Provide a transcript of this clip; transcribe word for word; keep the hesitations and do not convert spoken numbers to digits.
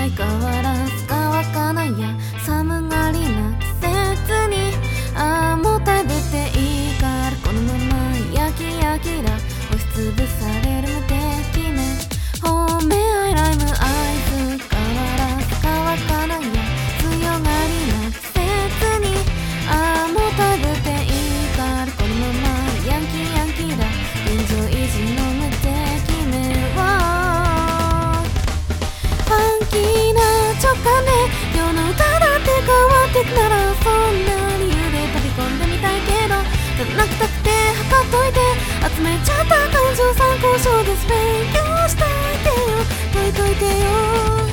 相変わらず乾かないや寒がりな季節に、ああもう食べていいからこのまま焼き焼きだ押しつぶされる無敵ね。褒め合いライムアイス変わらず乾かないや強がりな季節に、ああもう食べていいからこのままヤンキーヤンキーだ現状維持の無敵ね。わファンキーな直感で今日の歌だって変わってくならそんな理由で飛び込んでみたいけど、ただ泣きたくて測っといて集めちゃった感情参考書です。勉強しといてよ解いといてよ。